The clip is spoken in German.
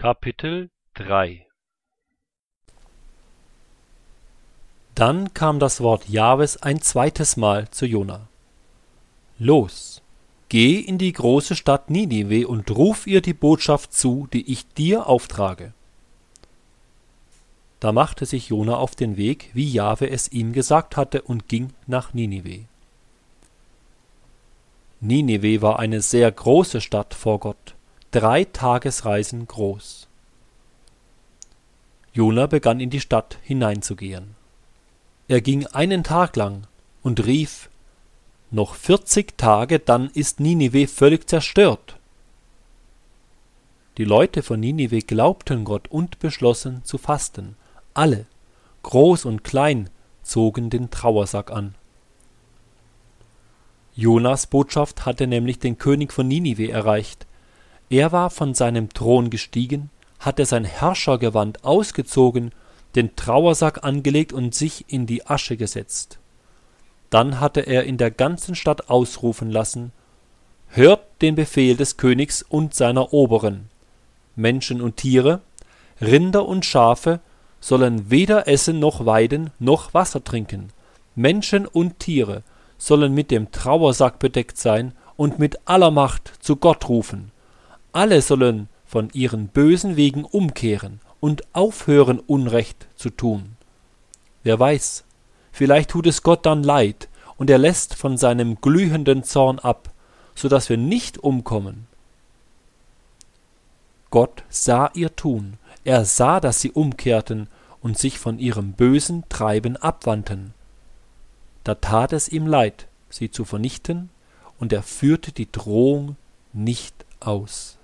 Kapitel 3 Dann kam das Wort Jahwes ein zweites Mal zu Jona. Los, geh in die große Stadt Ninive und ruf ihr die Botschaft zu, die ich dir auftrage. Da machte sich Jona auf den Weg, wie Jahwe es ihm gesagt hatte, und ging nach Ninive. Ninive war eine sehr große Stadt vor Gott, 3 Tagesreisen groß. Jona begann in die Stadt hineinzugehen. Er ging einen Tag lang und rief: Noch 40 Tage, dann ist Ninive völlig zerstört. Die Leute von Ninive glaubten Gott und beschlossen zu fasten. Alle, groß und klein, zogen den Trauersack an. Jonas Botschaft hatte nämlich den König von Ninive erreicht. Er war von seinem Thron gestiegen, hatte sein Herrschergewand ausgezogen, den Trauersack angelegt und sich in die Asche gesetzt. Dann hatte er in der ganzen Stadt ausrufen lassen: Hört den Befehl des Königs und seiner Oberen. Menschen und Tiere, Rinder und Schafe sollen weder essen noch weiden noch Wasser trinken. Menschen und Tiere sollen mit dem Trauersack bedeckt sein und mit aller Macht zu Gott rufen. Alle sollen von ihren bösen Wegen umkehren und aufhören, Unrecht zu tun. Wer weiß, vielleicht tut es Gott dann leid und er lässt von seinem glühenden Zorn ab, so dass wir nicht umkommen. Gott sah ihr Tun, er sah, dass sie umkehrten und sich von ihrem bösen Treiben abwandten. Da tat es ihm leid, sie zu vernichten, und er führte die Drohung nicht aus.